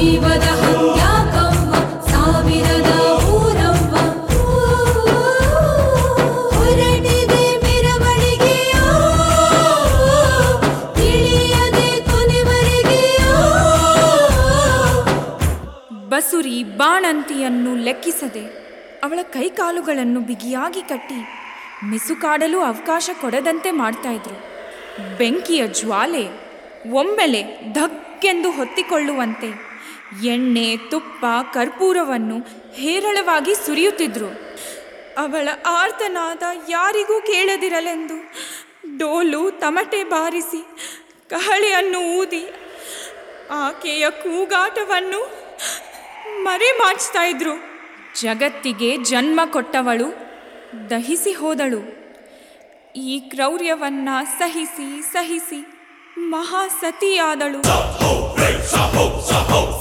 ಜೀವದ ಹಂಗ್ಯಾಕವ್ವ ಸಾವಿರದ ಊರವ್ವ ಹೊರಟಿದೆ ಮೆರವಣಿಗೆಯೋ ತಿಳಿಯದೆ ಕೊನೆವರೆಗೆಯೋ. ಬಸುರಿ ಬಾಣಂತಿಯನ್ನು ಲೆಕ್ಕಿಸದೆ ಅವಳ ಕೈಕಾಲುಗಳನ್ನು ಬಿಗಿಯಾಗಿ ಕಟ್ಟಿ ಮಿಸುಕಾಡಲು ಅವಕಾಶ ಕೊಡದಂತೆ ಮಾಡ್ತಾ ಇದ್ರು. ಬೆಂಕಿಯ ಜ್ವಾಲೆ ಒಮ್ಮೆಲೆ ಧಕ್ಕೆಂದು ಹೊತ್ತಿಕೊಳ್ಳುವಂತೆ ಎಣ್ಣೆ, ತುಪ್ಪ, ಕರ್ಪೂರವನ್ನು ಹೇರಳವಾಗಿ ಸುರಿಯುತ್ತಿದ್ರು. ಅವಳ ಆರ್ತನಾದ ಯಾರಿಗೂ ಕೇಳದಿರಲೆಂದು ಡೋಲು ತಮಟೆ ಬಾರಿಸಿ ಕಹಳೆಯನ್ನು ಊದಿ ಆಕೆಯ ಕೂಗಾಟವನ್ನು ಮರೆಮಾಚ್ತಾ ಇದ್ರು. ಜಗತ್ತಿಗೆ ಜನ್ಮ ಕೊಟ್ಟವಳು ದಹಿಸಿ ಹೋದಳು. ಈ ಕ್ರೌರ್ಯವನ್ನ ಸಹಿಸಿ ಸಹಿಸಿ ಮಹಾಸತಿಯಾದಳು.